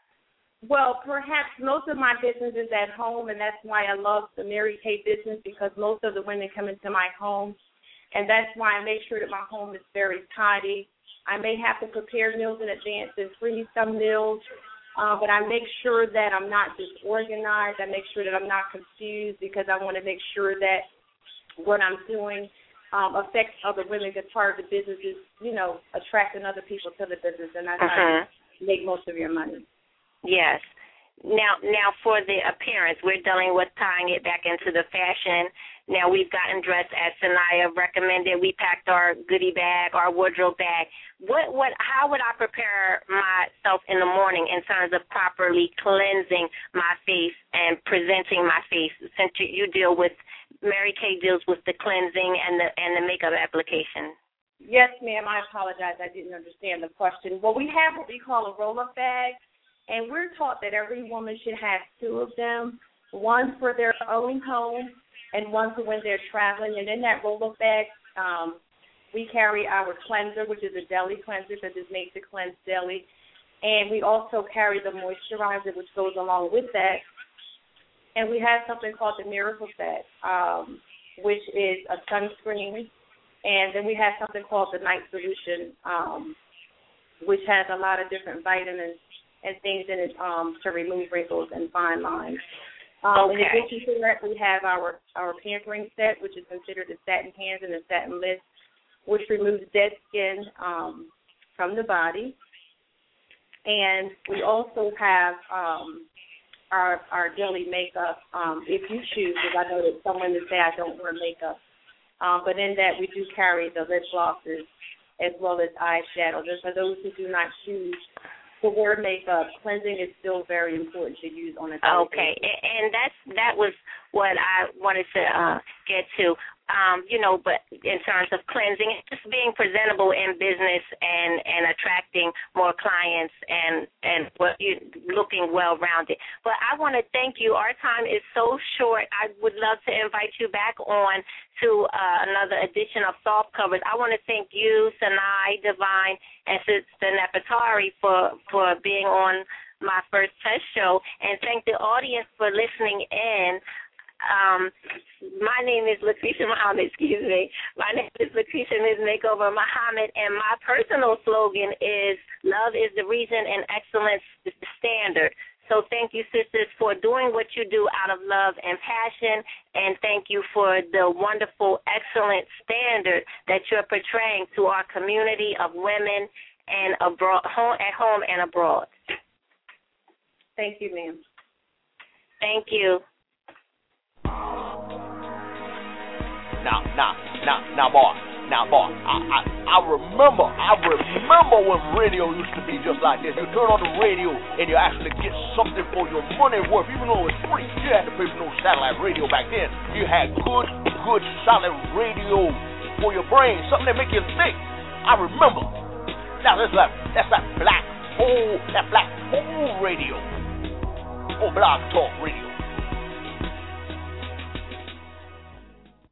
Well, perhaps most of my business is at home, and that's why I love the Mary Kay business, because most of the women come into my home, and that's why I make sure that my home is very tidy. I may have to prepare meals in advance and freeze some meals, but I make sure that I'm not disorganized. I make sure that I'm not confused because I want to make sure that what I'm doing affects other women, because part of the business is, attracting other people to the business, and that's how you make most of your money. Yes. Now for the appearance, we're dealing with tying it back into the fashion. Now we've gotten dressed as Sanaya recommended. We packed our goodie bag, our wardrobe bag. How would I prepare myself in the morning in terms of properly cleansing my face and presenting my face? Since you deal with, Mary Kay deals with the cleansing and the makeup application. Yes, ma'am. I apologize. I didn't understand the question. Well, we have what we call a roll-up bag. And we're taught that every woman should have 2 of them, one for their own home and one for when they're traveling. And in that roll-up bag, we carry our cleanser, which is a daily cleanser because it's made to cleanse daily. And we also carry the moisturizer, which goes along with that. And we have something called the Miracle Set, which is a sunscreen. And then we have something called the Night Solution, which has a lot of different vitamins and things in it to remove wrinkles and fine lines. In addition to that, we have our pampering set, which is considered the satin hands and the satin lips, which removes dead skin from the body. And we also have our daily makeup, if you choose, because I know that some women say I don't wear makeup. But in that, we do carry the lip glosses as well as eyeshadow. For those who do not choose to wear makeup, cleansing is still very important to use on a daily basis. And that was what I wanted to get to. But in terms of cleansing, it's just being presentable in business and attracting more clients and looking well-rounded. But I want to thank you. Our time is so short. I would love to invite you back on to another edition of Soft Covers. I want to thank you, Sanai, Divine, and Sister Nefertari for being on my first test show, and thank the audience for listening in. My name is Lucretia Muhammad, My name is Lucretia Ms. Makeover Muhammad, and my personal slogan is love is the reason and excellence is the standard. So thank you, sisters, for doing what you do out of love and passion, and thank you for the wonderful, excellent standard that you're portraying to our community of women and abroad, at home and abroad. Thank you, ma'am. Thank you. Now, boy, I remember when radio used to be just like this. You turn on the radio and you actually get something for your money worth, even though it was free. You had to pay for no satellite radio back then. You had good solid radio for your brain, something that make you think. I remember. Now that's that black hole radio. Oh, Blog Talk Radio.